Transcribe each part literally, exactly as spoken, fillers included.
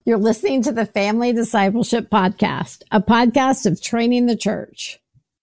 You're listening to the Family Discipleship Podcast, a podcast of training the church.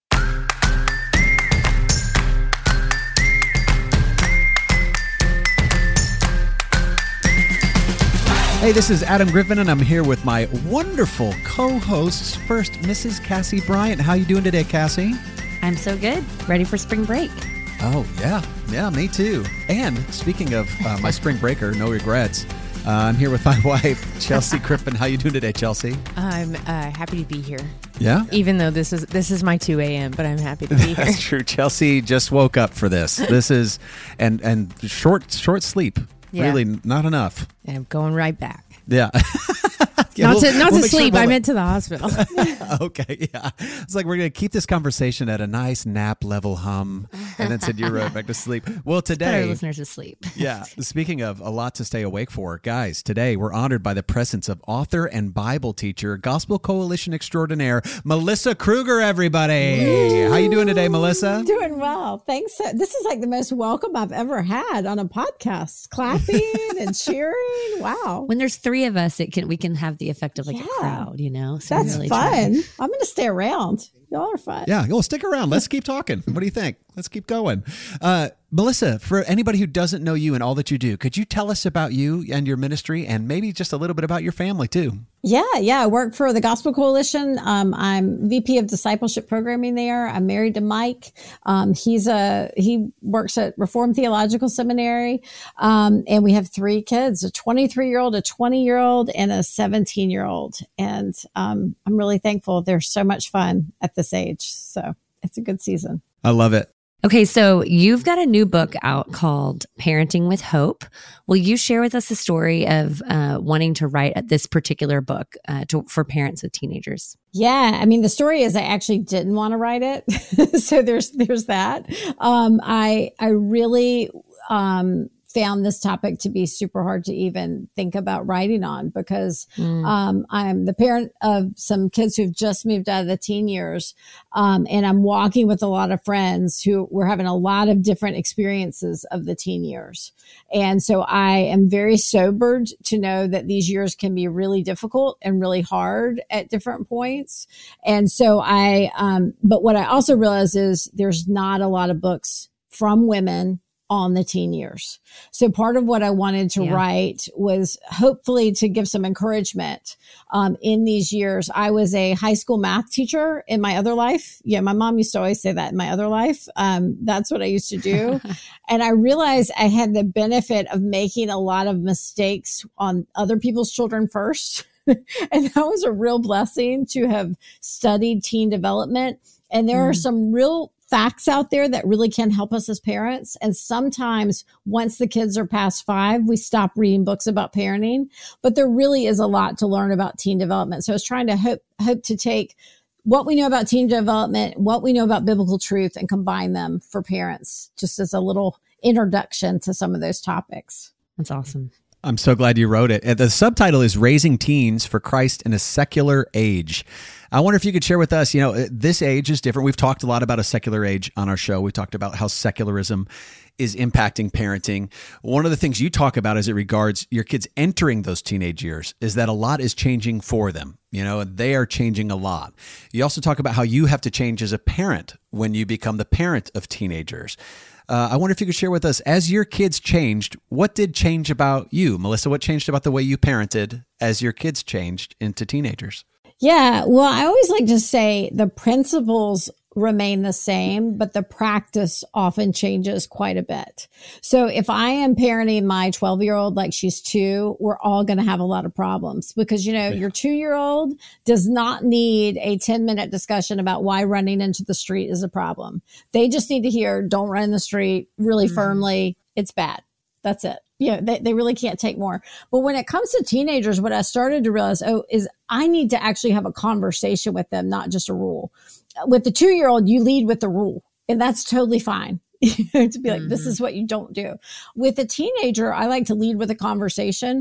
Hey, this is Adam Griffin, and I'm here with my wonderful co-hosts. First, Missus Cassie Bryant. How you doing today, Cassie? I'm so good. Ready for spring break. Oh, yeah. Yeah, me too. And speaking of uh, my spring breaker, no regrets, uh, I'm here with my wife, Chelsea Griffin. How you doing today, Chelsea? I'm uh, happy to be here. Yeah? Even though this is this is my two a.m., but I'm happy to be here. That's true. Chelsea just woke up for this. This is, and, and short, short sleep. Yeah. Really not enough. And I'm going right back. Yeah. Yeah, not we'll, to, not we'll to sure sleep. we'll, I meant to the hospital. Okay, yeah. It's like we're going to keep this conversation at a nice nap level hum and then send you right back to sleep. Well, today... Put our listeners asleep. Yeah. Speaking of a lot to stay awake for, guys, today we're honored by the presence of author and Bible teacher, Gospel Coalition extraordinaire, Melissa Kruger, everybody. Woo. How you doing today, Melissa? Doing well. Thanks. This is like the most welcome I've ever had on a podcast. Clapping and cheering. Wow. When there's three of us, it can we can have the effect of like yeah. a crowd, you know? So That's really fun. trying. I'm going to stay around. Y'all are fun. Yeah, well, stick around. Let's keep talking. What do you think? Let's keep going. Uh, Melissa, for anybody who doesn't know you and all that you do, could you tell us about you and your ministry and maybe just a little bit about your family too? Yeah, yeah. I work for the Gospel Coalition. Um, I'm V P of Discipleship Programming there. I'm married to Mike. Um, he's a he works at Reformed Theological Seminary, um, and we have three kids: a twenty-three-year-old, a twenty-year-old, and a seventeen-year-old. And um, I'm really thankful. They're so much fun at this age, so it's a good season. I love it. Okay, so you've got a new book out called Parenting with Hope. Will you share with us the story of uh, wanting to write this particular book uh, to, for parents with teenagers? Yeah, I mean, the story is I actually didn't want to write it. So there's there's that. Um, I I really um, found this topic to be super hard to even think about writing on because mm. um, I'm the parent of some kids who've just moved out of the teen years. Um, and I'm walking with a lot of friends who were having a lot of different experiences of the teen years. And so I am very sobered to know that these years can be really difficult and really hard at different points. And so I, um, but what I also realize is there's not a lot of books from women on the teen years. So part of what I wanted to yeah. write was hopefully to give some encouragement um, in these years. I was a high school math teacher in my other life. Yeah, my mom used to always say that in my other life. Um, that's what I used to do. And I realized I had the benefit of making a lot of mistakes on other people's children first. And that was a real blessing to have studied teen development. And there mm. are some real facts out there that really can help us as parents. And sometimes once the kids are past five, we stop reading books about parenting, but there really is a lot to learn about teen development. So I was trying to hope, hope to take what we know about teen development, what we know about biblical truth, and combine them for parents, just as a little introduction to some of those topics. That's awesome. I'm so glad you wrote it. The subtitle is Raising Teens for Christ in a Secular Age. I wonder if you could share with us, you know, this age is different. We've talked a lot about a secular age on our show. We talked about how secularism is impacting parenting. One of the things you talk about as it regards your kids entering those teenage years is that a lot is changing for them. You know, they are changing a lot. You also talk about how you have to change as a parent when you become the parent of teenagers. Uh, I wonder if you could share with us, as your kids changed, what did change about you? Melissa, what changed about the way you parented as your kids changed into teenagers? Yeah, well, I always like to say the principles remain the same, but the practice often changes quite a bit. So if I am parenting my twelve-year-old like she's two, we're all going to have a lot of problems because, you know, yeah. your two-year-old does not need a ten-minute discussion about why running into the street is a problem. They just need to hear, don't run in the street really mm-hmm. firmly. It's bad. That's it. You know, they, they really can't take more. But when it comes to teenagers, what I started to realize, oh, is I need to actually have a conversation with them, not just a rule. With the two-year-old, you lead with the rule, and that's totally fine. You know, to be like, mm-hmm. this is what you don't do. With a teenager, I like to lead with a conversation.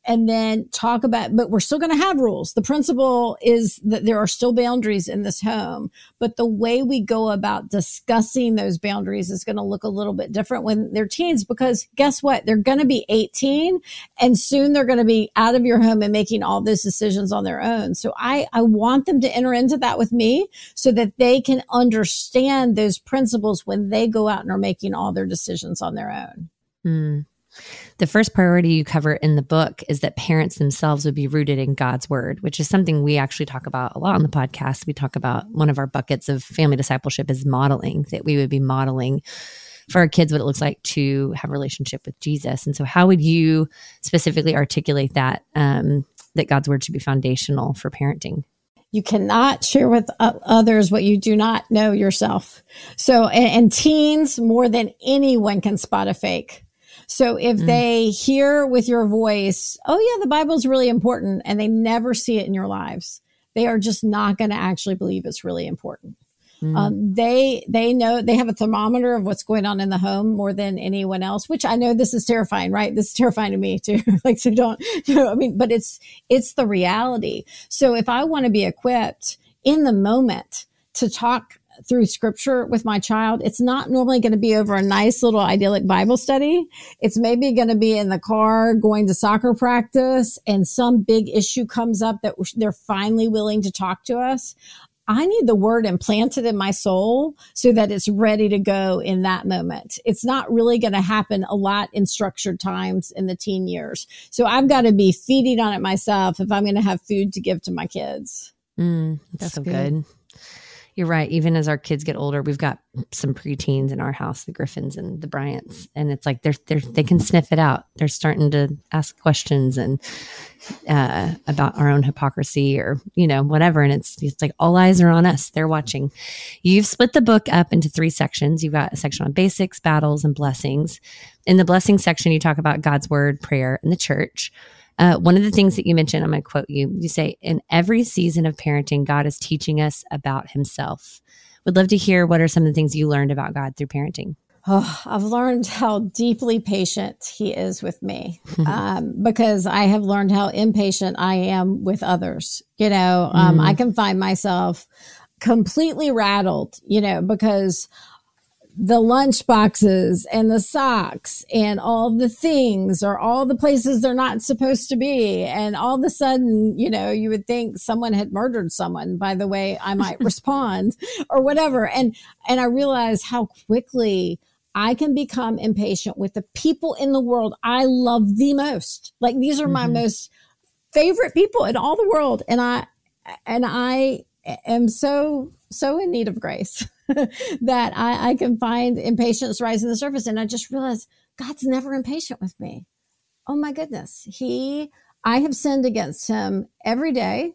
and then talk about, but we're still going to have rules. The principle is that there are still boundaries in this home, but the way we go about discussing those boundaries is going to look a little bit different when they're teens, because guess what? They're going to be eighteen and soon they're going to be out of your home and making all those decisions on their own. So I, I want them to enter into that with me so that they can understand those principles when they go out and are making all their decisions on their own. Mm. The first priority you cover in the book is that parents themselves would be rooted in God's word, which is something we actually talk about a lot on the podcast. We talk about one of our buckets of family discipleship is modeling, that we would be modeling for our kids what it looks like to have a relationship with Jesus. And so how would you specifically articulate that, um, that God's word should be foundational for parenting? You cannot share with others what you do not know yourself. So, and, and teens more than anyone can spot a fake. So if mm. they hear with your voice, oh yeah, the Bible's really important, and they never see it in your lives, they are just not going to actually believe it's really important. Mm. Um, they, they know, they have a thermometer of what's going on in the home more than anyone else, which I know this is terrifying, right? This is terrifying to me too. Like, so don't, you know, I mean, but it's, it's the reality. So if I want to be equipped in the moment to talk through scripture with my child, it's not normally going to be over a nice little idyllic Bible study. It's maybe going to be in the car going to soccer practice and some big issue comes up that they're finally willing to talk to us. I need the word implanted in my soul so that it's ready to go in that moment. It's not really going to happen a lot in structured times in the teen years. So I've got to be feeding on it myself if I'm going to have food to give to my kids. Mm, that's, that's so good. good. You're right. Even as our kids get older, we've got some preteens in our house, the Griffins and the Bryants, and it's like they're they're they can sniff it out. They're starting to ask questions and uh, about our own hypocrisy or you know whatever, and it's it's like all eyes are on us. They're watching. You've split the book up into three sections. You've got a section on basics, battles, and blessings. In the blessing section, you talk about God's word, prayer, and the church. Uh, one of the things that you mentioned, I'm going to quote you, you say, in every season of parenting, God is teaching us about himself. Would love to hear what are some of the things you learned about God through parenting. Oh, I've learned how deeply patient he is with me um, because I have learned how impatient I am with others. You know, um, mm. I can find myself completely rattled, you know, because the lunch boxes and the socks and all the things are all the places they're not supposed to be. And all of a sudden, you know, you would think someone had murdered someone by the way I might respond or whatever. And, and I realize how quickly I can become impatient with the people in the world I love the most. Like these are mm-hmm. my most favorite people in all the world. And I, and I am so, so in need of grace. that I, I can find impatience rising to the surface. And I just realized God's never impatient with me. Oh my goodness. He, I have sinned against him every day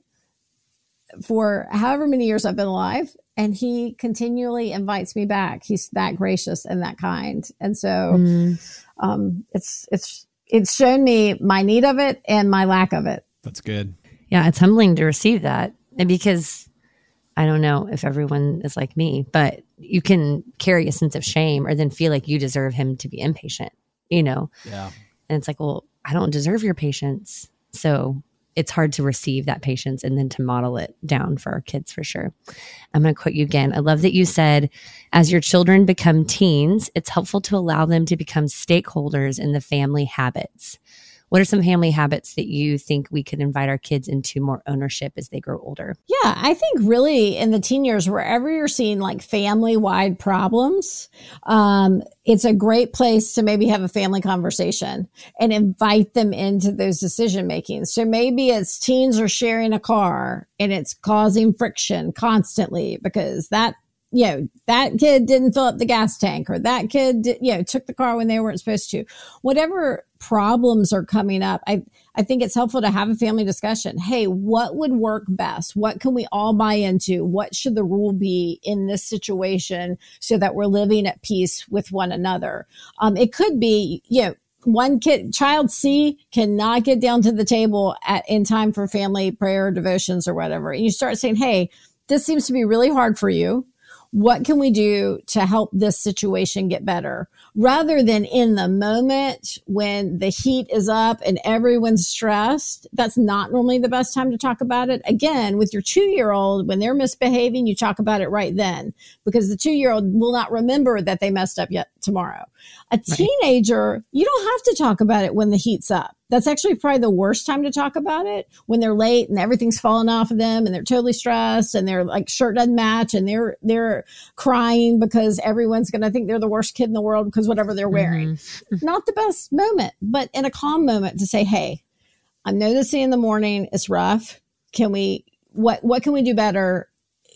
for however many years I've been alive. And he continually invites me back. He's that gracious and that kind. And so mm. um, it's, it's, it's shown me my need of it and my lack of it. That's good. Yeah. It's humbling to receive that. And because I don't know if everyone is like me, but you can carry a sense of shame or then feel like you deserve him to be impatient, you know? Yeah. And it's like, well, I don't deserve your patience. So it's hard to receive that patience and then to model it down for our kids for sure. I'm going to quote you again. I love that you said, as your children become teens, it's helpful to allow them to become stakeholders in the family habits. What are some family habits that you think we could invite our kids into more ownership as they grow older? Yeah, I think really in the teen years, wherever you're seeing like family-wide problems, um, it's a great place to maybe have a family conversation and invite them into those decision making. So maybe it's teens are sharing a car and it's causing friction constantly because that you know, that kid didn't fill up the gas tank or that kid, you know, took the car when they weren't supposed to. Whatever problems are coming up, I, I think it's helpful to have a family discussion. Hey, what would work best? What can we all buy into? What should the rule be in this situation so that we're living at peace with one another? Um, it could be, you know, one kid, child C cannot get down to the table at in time for family prayer, devotions or whatever. And you start saying, hey, this seems to be really hard for you. what can we do to help this situation get better? Rather than in the moment when the heat is up and everyone's stressed, that's not normally the best time to talk about it. Again, with your two-year-old, when they're misbehaving, you talk about it right then, because the two-year-old will not remember that they messed up yet tomorrow. A teenager, you don't have to talk about it when the heat's up. That's actually probably the worst time to talk about it, when they're late and everything's falling off of them and they're totally stressed and their like shirt doesn't match and they're they're crying because everyone's going to think they're the worst kid in the world because whatever they're wearing. Mm-hmm. Not the best moment, but in a calm moment to say, hey, I'm noticing in the morning it's rough. Can we, what what can we do better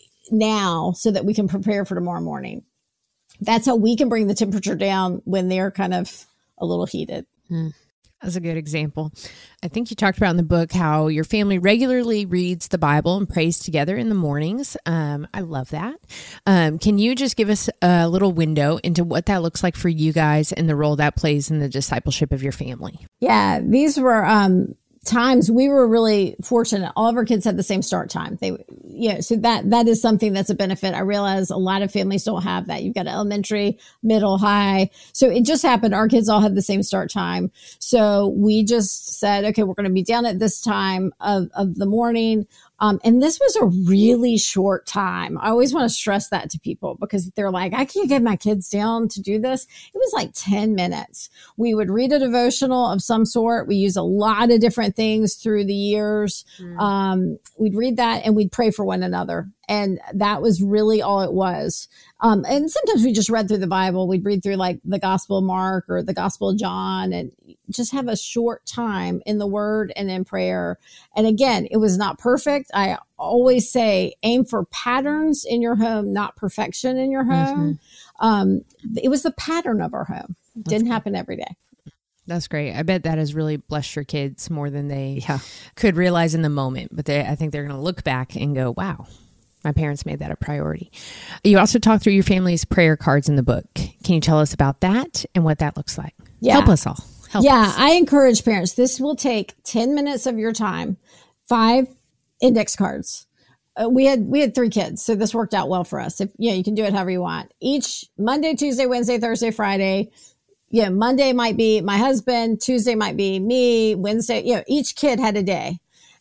now so that we can prepare for tomorrow morning? That's how we can bring the temperature down when they're kind of a little heated. Mm. That's a good example. I think you talked about in the book how your family regularly reads the Bible and prays together in the mornings. Um, I love that. Um, can you just give us a little window into what that looks like for you guys and the role that plays in the discipleship of your family? Yeah, these were um, times we were really fortunate. All of our kids had the same start time. They, you know, so that that is something that's a benefit. I realize a lot of families don't have that. You've got elementary, middle, high. So it just happened. Our kids all had the same start time. So we just said, okay, we're going to be down at this time of, of the morning. Um, and this was a really short time. I always want to stress that to people because they're like, I can't get my kids down to do this. It was like ten minutes. We would read a devotional of some sort. We use a lot of different things through the years. Mm. Um, we'd read that and we'd pray for one another. And that was really all it was. Um, and sometimes we just read through the Bible. We'd read through like the Gospel of Mark or the Gospel of John and just have a short time in the Word and in prayer. And again, it was not perfect. I always say aim for patterns in your home, not perfection in your home. Mm-hmm. Um, it was the pattern of our home. It didn't cool. happen every day. That's great. I bet that has really blessed your kids more than they yeah. could realize in the moment. But they, I think they're going to look back and go, wow, my parents made that a priority. You also talk through your family's prayer cards in the book. Can you tell us about that and what that looks like? Yeah. Help us all. Help yeah, us. I encourage parents. This will take ten minutes of your time, five index cards. Uh, we had we had three kids, so this worked out well for us. If yeah, you can do it however you want. Each Monday, Tuesday, Wednesday, Thursday, Friday. Yeah, Monday might be my husband, Tuesday might be me, Wednesday, you know, each kid had a day.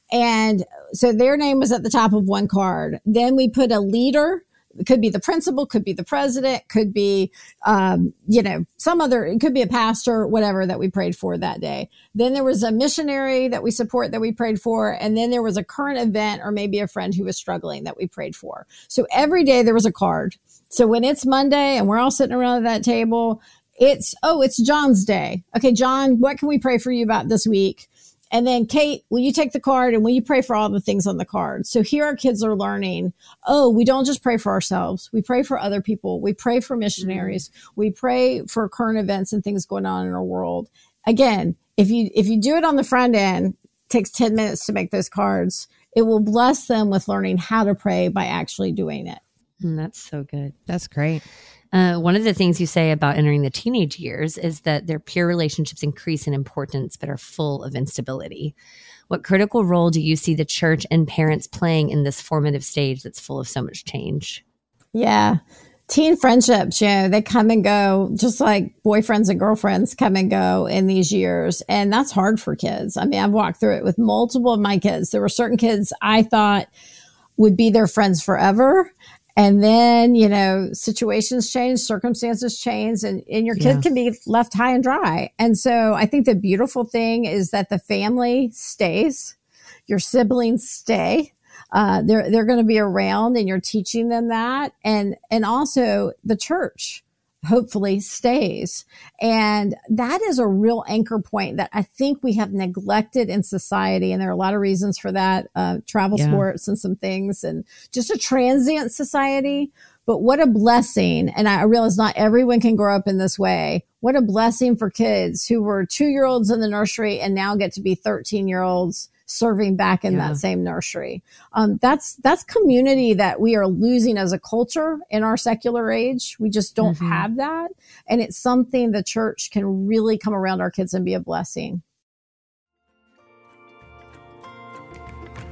And so their name was at the top of one card. Then we put a leader. It could be the principal, could be the president, could be, um, you know, some other, it could be a pastor, whatever that we prayed for that day. Then there was a missionary that we support that we prayed for. And then there was a current event or maybe a friend who was struggling that we prayed for. So every day there was a card. So when it's Monday and we're all sitting around that table, it's, oh, it's John's day. Okay, John, what can we pray for you about this week? And then, Kate, will you take the card and will you pray for all the things on the card? So here our kids are learning, oh, we don't just pray for ourselves. We pray for other people. We pray for missionaries. Mm-hmm. We pray for current events and things going on in our world. Again, if you if you do it on the front end, it takes ten minutes to make those cards. It will bless them with learning how to pray by actually doing it. Mm, that's so good. That's great. Uh, one of the things you say about entering the teenage years is that their peer relationships increase in importance but are full of instability. What critical role do you see the church and parents playing in this formative stage that's full of so much change? Yeah. Teen friendships, you know, they come and go just like boyfriends and girlfriends come and go in these years. And that's hard for kids. I mean, I've walked through it with multiple of my kids. There were certain kids I thought would be their friends forever. And then, you know, situations change, circumstances change, and, and your kid yeah. can be left high and dry. And so I think the beautiful thing is that the family stays, your siblings stay. Uh, they're, they're going to be around and you're teaching them that. And, and also the church hopefully stays. And that is a real anchor point that I think we have neglected in society. And there are a lot of reasons for that, uh, travel yeah. sports and some things and just a transient society. But what a blessing. And I realize not everyone can grow up in this way. What a blessing for kids who were two-year-olds in the nursery and now get to be thirteen-year-olds serving back in yeah. that same nursery. Um, that's, that's community that we are losing as a culture in our secular age. We just don't mm-hmm. have that. And it's something the church can really come around our kids and be a blessing.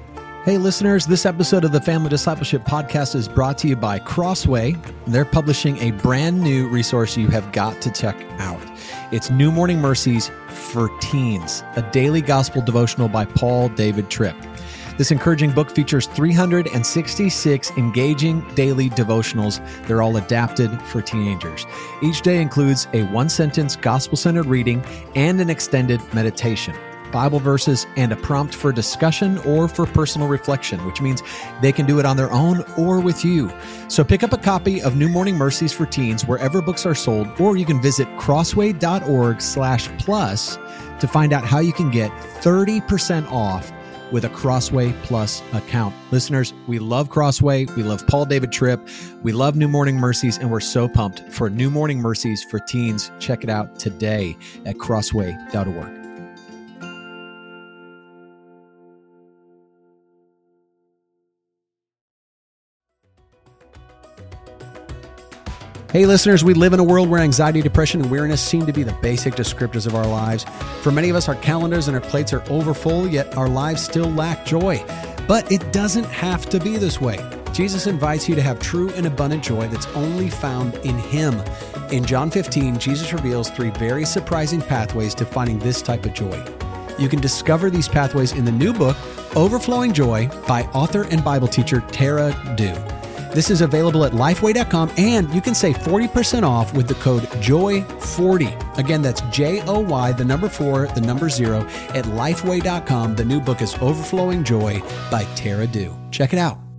Hey, listeners, this episode of the Family Discipleship Podcast is brought to you by Crossway. They're publishing a brand new resource you have got to check out. It's New Morning Mercies for Teens, a daily gospel devotional by Paul David Tripp. This encouraging book features three hundred sixty-six engaging daily devotionals. They're all adapted for teenagers. Each day includes a one-sentence gospel-centered reading and an extended meditation, Bible verses, and a prompt for discussion or for personal reflection, which means they can do it on their own or with you. So pick up a copy of New Morning Mercies for Teens wherever books are sold, or you can visit crossway.org slash plus to find out how you can get thirty percent off with a Crossway Plus account. Listeners, we love Crossway. We love Paul David Tripp. We love New Morning Mercies, and we're so pumped for New Morning Mercies for Teens. Check it out today at crossway dot org. Hey listeners, we live in a world where anxiety, depression, and weariness seem to be the basic descriptors of our lives. For many of us, our calendars and our plates are overfull, yet our lives still lack joy. But it doesn't have to be this way. Jesus invites you to have true and abundant joy that's only found in Him. In John fifteen, Jesus reveals three very surprising pathways to finding this type of joy. You can discover these pathways in the new book, Overflowing Joy, by author and Bible teacher Tara Dew. This is available at lifeway dot com, and you can save forty percent off with the code joy forty. Again, that's J O Y, the number four, the number zero, at lifeway dot com. The new book is Overflowing Joy by Tara Dew. Check it out.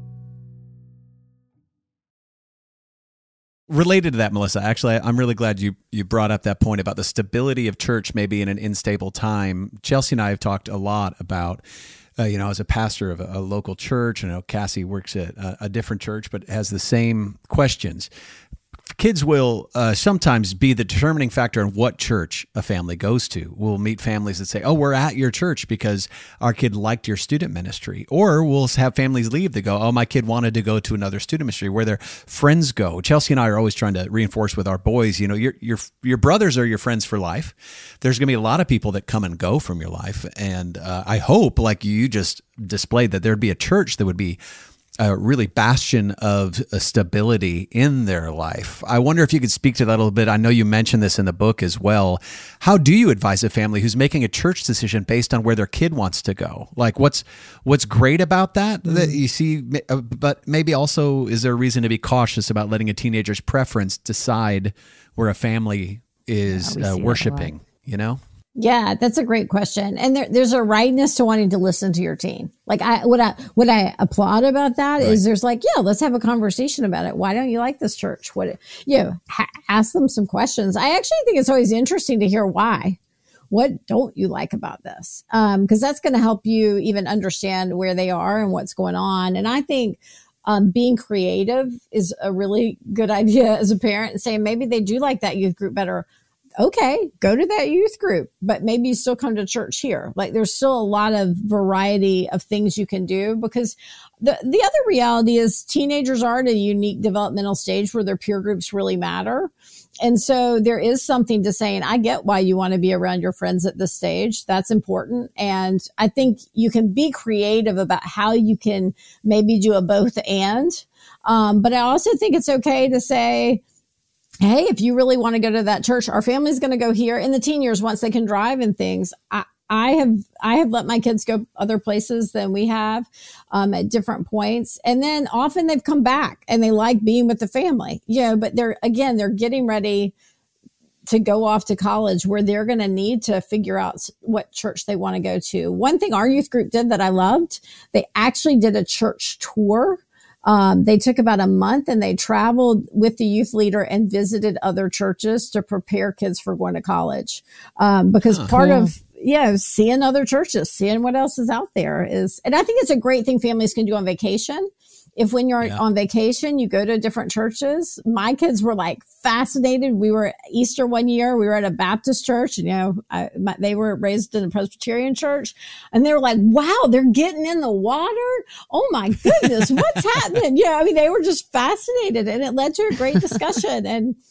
Related to that, Melissa, actually, I'm really glad you you brought up that point about the stability of church maybe in an unstable time. Chelsea and I have talked a lot about Uh, you know, as a pastor of a, a local church. I know Cassie works at a, a different church, but has the same questions. Kids will uh, sometimes be the determining factor in what church a family goes to. We'll meet families that say, oh, we're at your church because our kid liked your student ministry. Or we'll have families leave that go, oh, my kid wanted to go to another student ministry where their friends go. Chelsea and I are always trying to reinforce with our boys, you know, your your your brothers are your friends for life. There's going to be a lot of people that come and go from your life. And uh, I hope, like you just displayed, that there'd be a church that would be a really bastion of stability in their life. I wonder if you could speak to that a little bit. I know you mentioned this in the book as well. How do you advise a family who's making a church decision based on where their kid wants to go? Like, what's what's great about that? Mm-hmm. That you see, but maybe also is there a reason to be cautious about letting a teenager's preference decide where a family is yeah, uh, worshiping? You know. Yeah, that's a great question. And there, there's a rightness to wanting to listen to your teen. Like I, what I, what I applaud about that right. is there's like, yeah, let's have a conversation about it. Why don't you like this church? What, you know, ha- ask them some questions. I actually think it's always interesting to hear why. What don't you like about this? Um, cause that's going to help you even understand where they are and what's going on. And I think, um, being creative is a really good idea as a parent, and saying maybe they do like that youth group better. Okay, go to that youth group, but maybe you still come to church here. Like there's still a lot of variety of things you can do, because the, the other reality is teenagers are at a unique developmental stage where their peer groups really matter. And so there is something to saying, I get why you want to be around your friends at this stage. That's important. And I think you can be creative about how you can maybe do a both and. Um, but I also think it's okay to say, hey, if you really want to go to that church, our family's going to go here. In the teen years, once they can drive and things, I, I have I have let my kids go other places than we have um, at different points. And then often they've come back and they like being with the family. Yeah, but they're, again, they're getting ready to go off to college where they're going to need to figure out what church they want to go to. One thing our youth group did that I loved, they actually did a church tour. Um, they took about a month and they traveled with the youth leader and visited other churches to prepare kids for going to college. Um, because uh-huh. part of, yeah, seeing other churches, seeing what else is out there is, and I think it's a great thing families can do on vacation. If when you're yeah. on vacation, you go to different churches. My kids were like fascinated. We were Easter one year. We were at a Baptist church, and, you know, I, my, they were raised in a Presbyterian church, and they were like, wow, they're getting in the water. Oh my goodness, what's happening? Yeah. I mean, they were just fascinated, and it led to a great discussion. And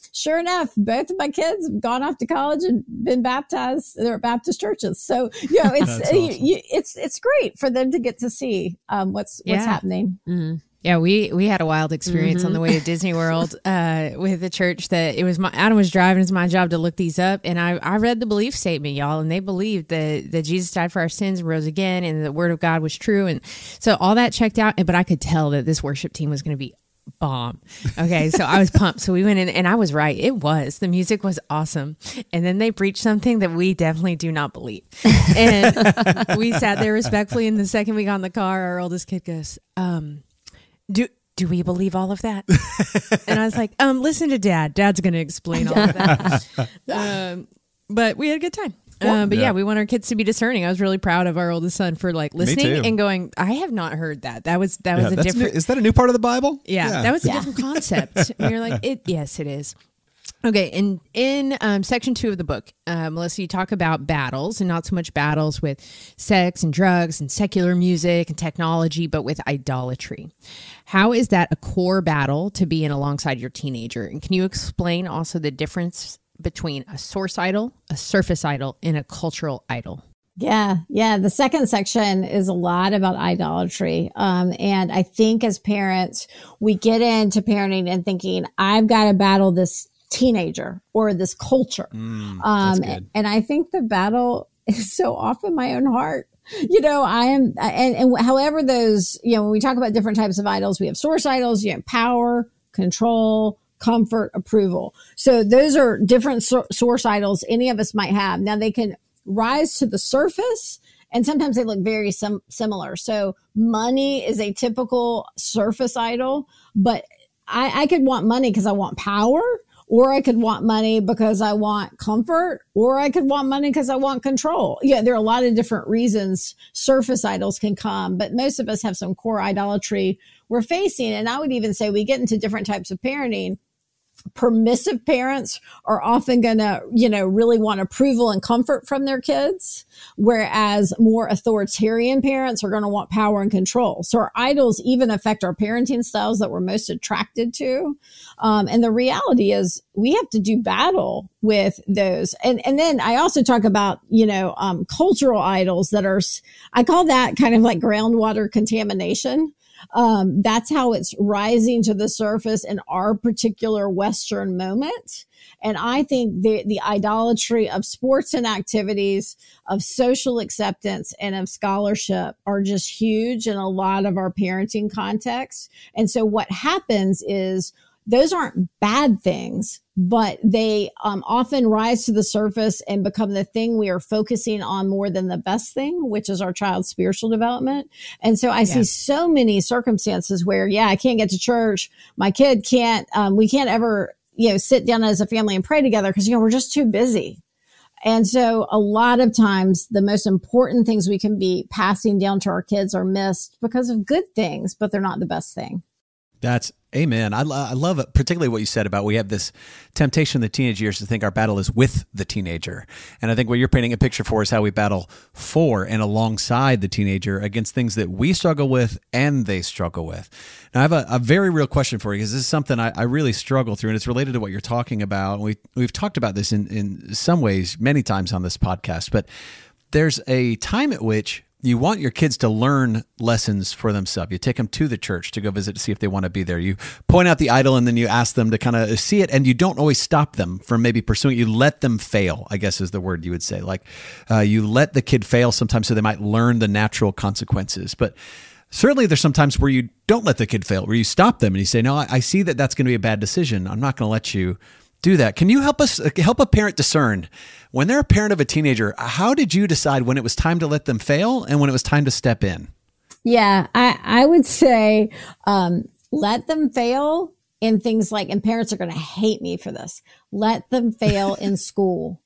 sure enough, both of my kids have gone off to college and been baptized. They're at Baptist churches. So, you know, it's, awesome. you, you, it's, it's great for them to get to see um, what's, what's yeah. happening. Mm-hmm. Yeah, we we had a wild experience mm-hmm. on the way to Disney World uh, with the church that it was my Adam was driving. It's my job to look these up, and I, I read the belief statement, y'all, and they believed that that Jesus died for our sins and rose again, and the Word of God was true, and so all that checked out. But I could tell that this worship team was going to be bomb. Okay, so I was pumped. So we went in, and I was right. It was. The music was awesome, and then they preached something that we definitely do not believe, and we sat there respectfully. And the second we got in the car, our oldest kid goes, um. Do do we believe all of that? And I was like, um, listen to Dad. Dad's going to explain all of that. um, but we had a good time. Um, but yeah. yeah, we want our kids to be discerning. I was really proud of our oldest son for like listening and going, I have not heard that. That was that yeah, was a different. New, is that a new part of the Bible? Yeah, yeah. that was a yeah. different concept. And you're like, it. Yes, it is. Okay, in in um, section two of the book, uh, Melissa, you talk about battles, and not so much battles with sex and drugs and secular music and technology, but with idolatry. How is that a core battle to be in alongside your teenager? And can you explain also the difference between a source idol, a surface idol, and a cultural idol? Yeah, yeah. The second section is a lot about idolatry. Um, and I think as parents, we get into parenting and thinking, I've got to battle this teenager or this culture. Mm, um, and, and I think the battle is so often my own heart. You know, I am, and, and however those, you know, when we talk about different types of idols, we have source idols, you know, power, control, comfort, approval. So those are different so- source idols any of us might have. Now they can rise to the surface, and sometimes they look very sim- similar. So money is a typical surface idol, but I, I could want money because I want power, or I could want money because I want comfort, or I could want money because I want control. Yeah, there are a lot of different reasons surface idols can come, but most of us have some core idolatry we're facing. And I would even say we get into different types of parenting. Permissive parents are often going to, you know, really want approval and comfort from their kids, whereas more authoritarian parents are going to want power and control. So our idols even affect our parenting styles that we're most attracted to. Um, and the reality is we have to do battle with those. And, and then I also talk about, you know, um, cultural idols that are, I call that kind of like groundwater contamination. Um, that's how it's rising to the surface in our particular Western moment. And I think the, the idolatry of sports and activities, of social acceptance, and of scholarship are just huge in a lot of our parenting contexts. And so what happens is those aren't bad things, but they um, often rise to the surface and become the thing we are focusing on more than the best thing, which is our child's spiritual development. And so I yeah. see so many circumstances where, yeah, I can't get to church. My kid can't, um, we can't ever, you know, sit down as a family and pray together because, you know, we're just too busy. And so a lot of times the most important things we can be passing down to our kids are missed because of good things, but they're not the best thing. That's amen. I, lo- I love it, particularly what you said about we have this temptation in the teenage years to think our battle is with the teenager. And I think what you're painting a picture for is how we battle for and alongside the teenager against things that we struggle with and they struggle with. Now, I have a, a very real question for you because this is something I, I really struggle through, and it's related to what you're talking about. We, we've talked about this in, in some ways many times on this podcast, but there's a time at which you want your kids to learn lessons for themselves. You take them to the church to go visit to see if they want to be there. You point out the idol and then you ask them to kind of see it, and you don't always stop them from maybe pursuing it. You let them fail, I guess is the word you would say. Like uh, you let the kid fail sometimes so they might learn the natural consequences. But certainly there's some times where you don't let the kid fail, where you stop them and you say, no, I, I see that that's going to be a bad decision. I'm not going to let you do that. Can you help us help a parent discern when they're a parent of a teenager? How did you decide when it was time to let them fail and when it was time to step in? Yeah, I, I would say um, let them fail in things like, and parents are going to hate me for this, let them fail in school.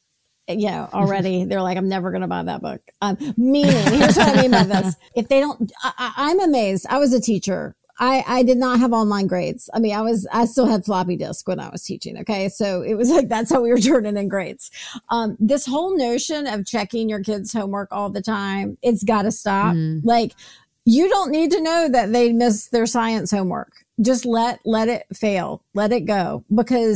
You know, already they're like, I'm never going to buy that book. Um, meaning, here's what I mean by this. If they don't, I, I'm amazed. I was a teacher. I, I did not have online grades. I mean, I was, I still had floppy disk when I was teaching. Okay. So it was like, that's how we were turning in grades. Um, this whole notion of checking your kids' homework all the time, it's got to stop. Mm. Like, you don't need to know that they missed their science homework. Just let, let it fail. Let it go, because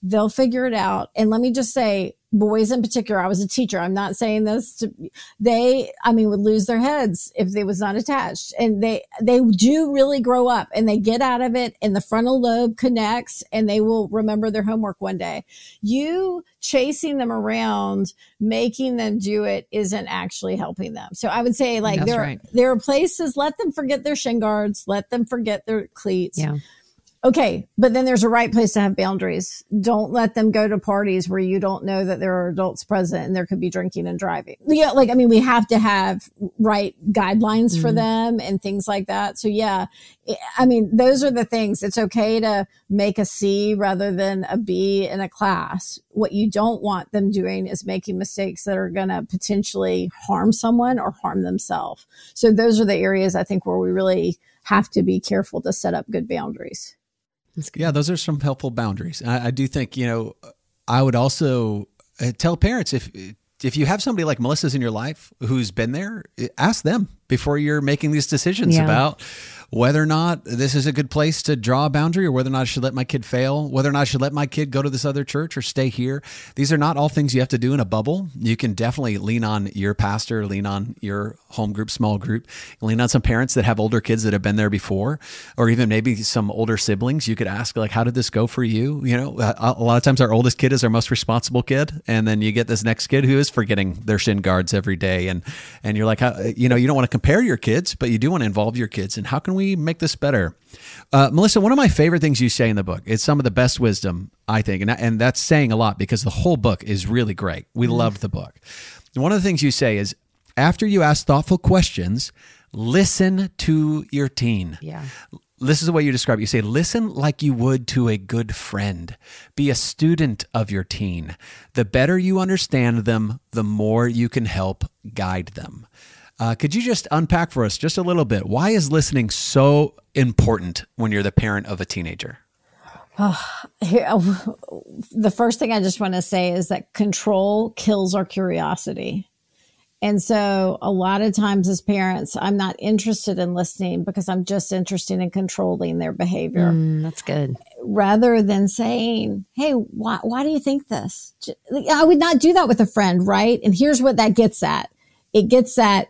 they'll figure it out. And let me just say, boys in particular, I was a teacher. I'm not saying this to, they, I mean, would lose their heads if they was not attached. And they, they do really grow up and they get out of it and the frontal lobe connects and they will remember their homework one day. You chasing them around, making them do it isn't actually helping them. So I would say like That's there, right. there are places, let them forget their shin guards, let them forget their cleats. Yeah. Okay, but then there's a right place to have boundaries. Don't let them go to parties where you don't know that there are adults present and there could be drinking and driving. Yeah, like, I mean, we have to have right guidelines mm-hmm. for them and things like that. So yeah, I mean, those are the things. It's okay to make a C rather than a B in a class. What you don't want them doing is making mistakes that are going to potentially harm someone or harm themselves. So those are the areas I think where we really have to be careful to set up good boundaries. Yeah, those are some helpful boundaries. I, I do think, you know, I would also tell parents if if you have somebody like Melissa's in your life who's been there, ask them before you're making these decisions yeah. about whether or not this is a good place to draw a boundary or whether or not I should let my kid fail, whether or not I should let my kid go to this other church or stay here. These are not all things you have to do in a bubble. You can definitely lean on your pastor, lean on your home group, small group, lean on some parents that have older kids that have been there before, or even maybe some older siblings. You could ask, like, how did this go for you? You know, a, a lot of times our oldest kid is our most responsible kid. And then you get this next kid who is forgetting their shin guards every day. And, and you're like, how, you know, you don't want to compare your kids, but you do want to involve your kids. And how can we make this better? Uh, Melissa, one of my favorite things you say in the book, it's some of the best wisdom, I think. And, and that's saying a lot because the whole book is really great. We mm. loved the book. And one of the things you say is, after you ask thoughtful questions, listen to your teen. Yeah. This is the way you describe it. You say, listen like you would to a good friend. Be a student of your teen. The better you understand them, the more you can help guide them. Uh, could you just unpack for us just a little bit? Why is listening so important when you're the parent of a teenager? Oh, here, the first thing I just want to say is that control kills our curiosity. And so a lot of times as parents, I'm not interested in listening because I'm just interested in controlling their behavior. Mm, that's good. Rather than saying, hey, why, why do you think this? I would not do that with a friend, right? And here's what that gets at. It gets at,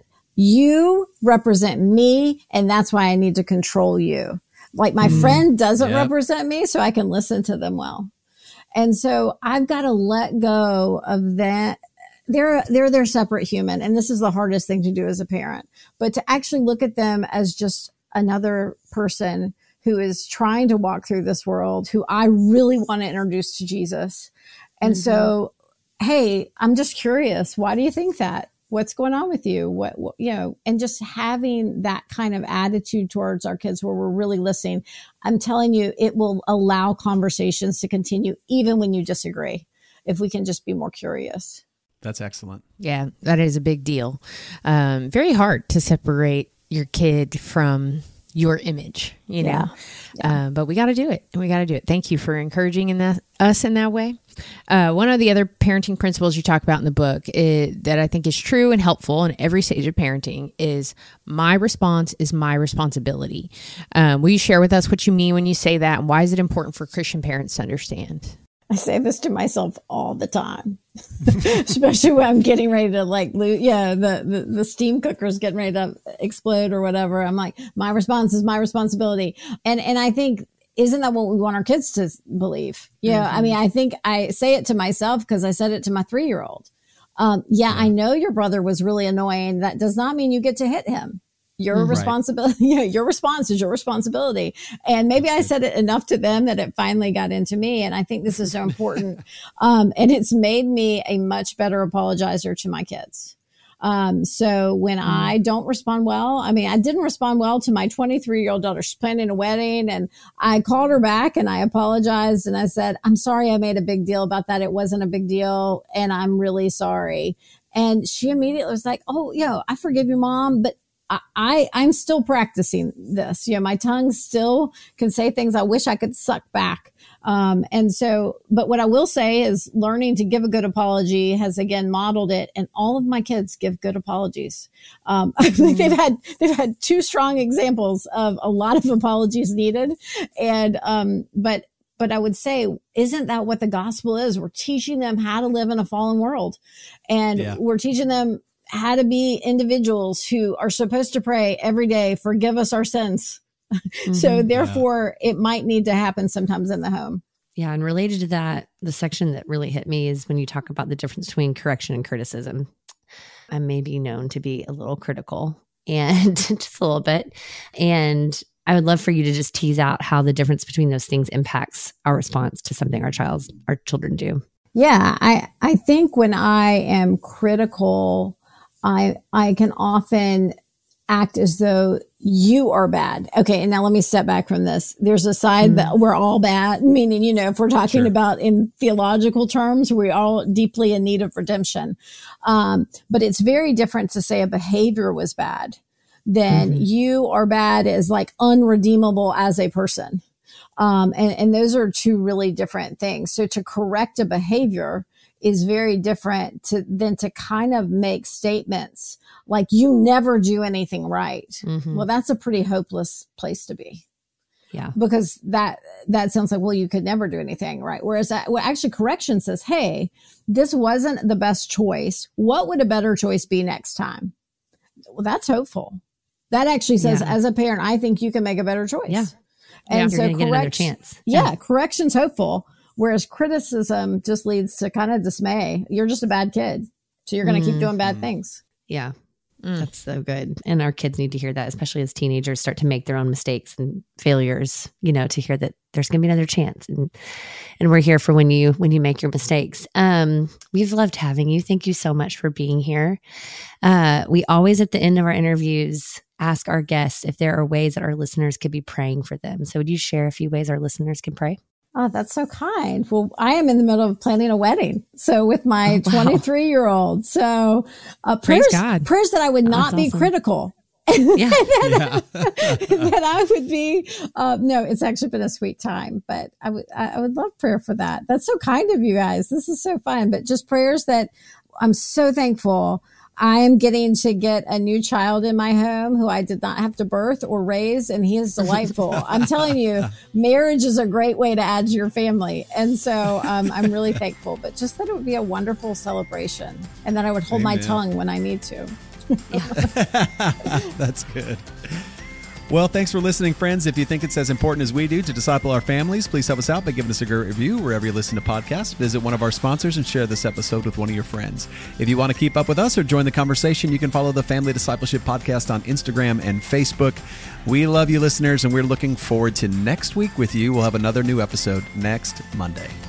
you represent me, and that's why I need to control you. Like my mm, friend doesn't yeah. represent me, so I can listen to them well. And so I've got to let go of that. They're, they're their separate human. And this is the hardest thing to do as a parent, but to actually look at them as just another person who is trying to walk through this world, who I really want to introduce to Jesus. And mm-hmm. so, hey, I'm just curious. Why do you think that? What's going on with you? What, what, you know, and just having that kind of attitude towards our kids where we're really listening. I'm telling you, it will allow conversations to continue even when you disagree, if we can just be more curious. That's excellent. Yeah, that is a big deal. Um, very hard to separate your kid from your image, you know, yeah. Yeah. Uh, but we got to do it. We got to do it. Thank you for encouraging in that, us in that way. Uh, one of the other parenting principles you talk about in the book is, that I think is true and helpful in every stage of parenting is my response is my responsibility. Um, will you share with us what you mean when you say that, and why is it important for Christian parents to understand? I say this to myself all the time, especially when I'm getting ready to like, lose, yeah, the, the, the steam cooker's getting ready to explode or whatever. I'm like, my response is my responsibility. And, and I think, isn't that what we want our kids to believe? Yeah. You know, mm-hmm. I mean, I think I say it to myself because I said it to my three-year-old. Um, yeah, yeah, I know your brother was really annoying. That does not mean you get to hit him. Your mm-hmm. responsibility, yeah, your response is your responsibility. And maybe I said it enough to them that it finally got into me. And I think this is so important. Um, and it's made me a much better apologizer to my kids. Um, so when mm. I don't respond well, I mean, I didn't respond well to my twenty-three year old daughter. She's planning a wedding, and I called her back and I apologized. And I said, I'm sorry I made a big deal about that. It wasn't a big deal. And I'm really sorry. And she immediately was like, oh, yeah, I forgive you, Mom. But I, I'm still practicing this. You know, my tongue still can say things I wish I could suck back. Um, and so, but what I will say is learning to give a good apology has again modeled it. And all of my kids give good apologies. Um, I think they've had, they've had two strong examples of a lot of apologies needed. And, um, but But I would say, isn't that what the gospel is? We're teaching them how to live in a fallen world. And yeah. we're teaching them how to be individuals who are supposed to pray every day, forgive us our sins. Mm-hmm. So therefore, yeah. it might need to happen sometimes in the home. Yeah. And related to that, the section that really hit me is when you talk about the difference between correction and criticism. I may be known to be a little critical and just a little bit. And I would love for you to just tease out how the difference between those things impacts our response to something our child's, our children do. Yeah. I, I think when I am critical, I, I can often act as though you are bad. Okay. And now let me step back from this. There's a side mm-hmm. that we're all bad, meaning, you know, if we're talking sure. about in theological terms, we're all deeply in need of redemption. Um, but it's very different to say a behavior was bad than mm-hmm. you are bad as like unredeemable as a person. Um, and, and those are two really different things. So to correct a behavior is very different to than to kind of make statements like you never do anything right. Mm-hmm. Well, that's a pretty hopeless place to be. Yeah. Because that, that sounds like, well, you could never do anything right. Whereas that, well, actually correction says, hey, this wasn't the best choice. What would a better choice be next time? Well, that's hopeful. That actually says, yeah. as a parent, I think you can make a better choice. Yeah. And yeah, so correct, get another chance. Yeah, yeah, correction's hopeful. Whereas criticism just leads to kind of dismay. You're just a bad kid. So you're going to mm-hmm. keep doing bad things. Yeah. Mm. That's so good. And our kids need to hear that, especially as teenagers start to make their own mistakes and failures, you know, to hear that there's going to be another chance. And and we're here for when you when you make your mistakes. Um, we've loved having you. Thank you so much for being here. Uh, we always, at the end of our interviews, ask our guests if there are ways that our listeners could be praying for them. So would you share a few ways our listeners can pray? Oh, that's so kind. Well, I am in the middle of planning a wedding. So with my oh, wow. twenty-three year old. So uh, prayers, Praise God. prayers that I would not that's be awesome. Critical. Yeah. that, that I would be, uh, no, it's actually been a sweet time, but I would, I would love prayer for that. That's so kind of you guys. This is so fun, but just prayers that I'm so thankful. I am getting to get a new child in my home who I did not have to birth or raise, and he is delightful. I'm telling you, marriage is a great way to add to your family. And so um, I'm really thankful, but just that it would be a wonderful celebration and that I would hold Amen. My tongue when I need to. That's good. Well, thanks for listening, friends. If you think it's as important as we do to disciple our families, please help us out by giving us a great review wherever you listen to podcasts. Visit one of our sponsors and share this episode with one of your friends. If you want to keep up with us or join the conversation, you can follow the Family Discipleship Podcast on Instagram and Facebook. We love you, listeners, and we're looking forward to next week with you. We'll have another new episode next Monday.